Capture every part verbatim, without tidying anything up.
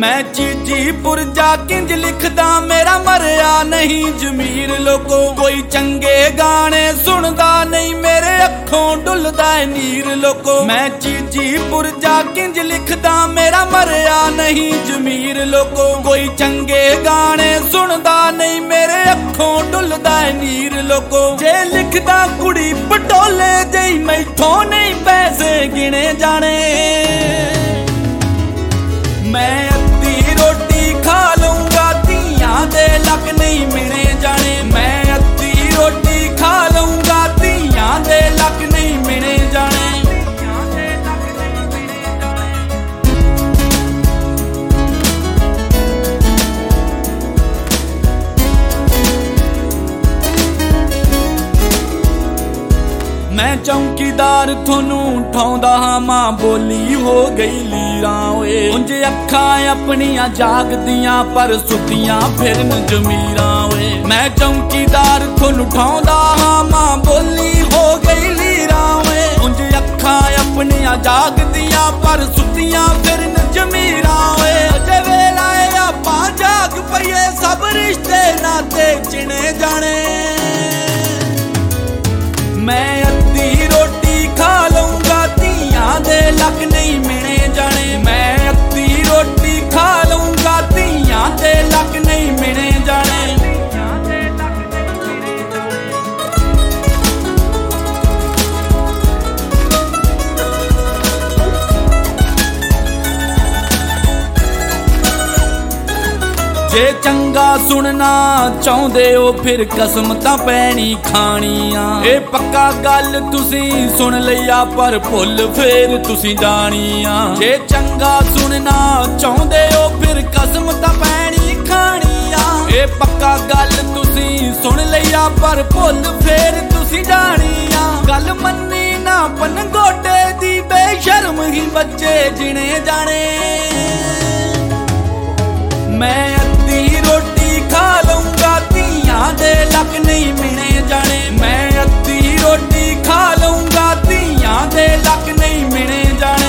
मैं चीची पुरजा किंज लिखदा मेरा मरिया नहीं जमीर लोगो। कोई चंगे गाने सुनदा नहीं मेरे अखों डुलदा नीर लोगो। मैं चीची पुरजा किंज लिखदा मेरा मरिया नहीं जमीर लोगो। कोई चंगे गाने सुनदा नहीं मेरे अखों डुलदा नीर लोगो। जे लिखदा कुड़ी पटोले जई मैथों नहीं पैसे गिने जाने। मैं अद्धी रोटी खा लूंगा तियां दे लक नहीं मिने जाने। मैं अद्धी रोटी खा लूंगा तियां दे लक नहीं मिने जाने। मैं चौकीदार थोनू उठाउंदा हां मां बोली हो गई लीरां ओए। उंज अखां अपनियां जागदियां पर सुतियां फिरन जमीरां ओए। मैं चौकीदार थोनू उठाउंदा हां मां बोली हो गई लीरां ओए। उंज अखां अपनियां जागदियां पर सुतियां फिरन जमीरां ओए। अजे वेला आपां जाग पईए सब रिश्ते नाते चिने जाने। मैं अद्धी रोटी खा लूंगा तियां दे लक नहीं मिने जाने। मैं अद्धी रोटी खा लूंगा तियां दे लक नहीं मिने जाने। जे चंगा सुनना चाहुंदे हो फिर कसम तां पैनी खानियां। ए पक्का गल तुसी सुन लिया पर भुल फिर तुसी जानियां। जे चंगा सुनना चाहुंदे हो फिर कसम तां पैनी खानियां। ए पक्का गल तुसी सुन लिया पर भुल फिर तुसी जानियां। गल मन्नी ना पनगोटे दी बेशर्म ही बच्चे जिने जाने। मैं अद्धी रोटी खा लूंगा तियां दे लक नहीं मिने जाने। मैं अद्धी रोटी खा लूंगा तियां दे लक नहीं मिने जाने।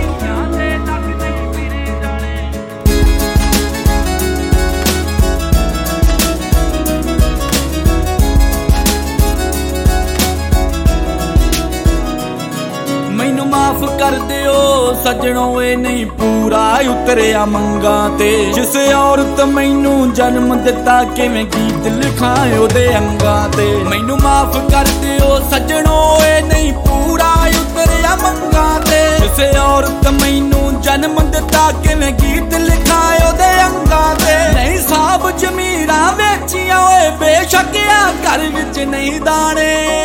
मैनू माफ कर दियो सजनों ए नहीं पूरा उतरिया मंगा ते। जिस औरत मैनू जन्म दिता किवें गीत लिखाए ओदे अंगा ते। मैनू माफ कर दियो सजनों ए नहीं पूरा उतरिया मंगा ते। जिस औरत मैनू जन्म दिता किवें गीत लिखाए ओदे अंगा ते। नहीं साहब जमीरां वेचियां ओए बेशक आ घर विच नहीं दाने।